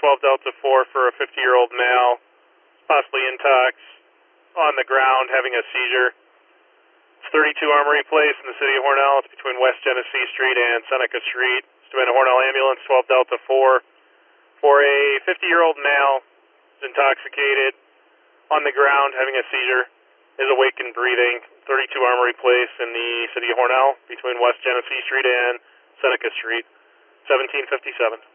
12 Delta 4 for a 50-year-old male, possibly intox, on the ground having a seizure. It's 32 Armory Place in the city of Hornell. It's between West Genesee Street and Seneca Street. It's doing a Hornell ambulance, 12 Delta 4, for a 50-year-old male who's intoxicated, on the ground having a seizure, is awake and breathing. 32 Armory Place in the city of Hornell between West Genesee Street and Seneca Street, 1757.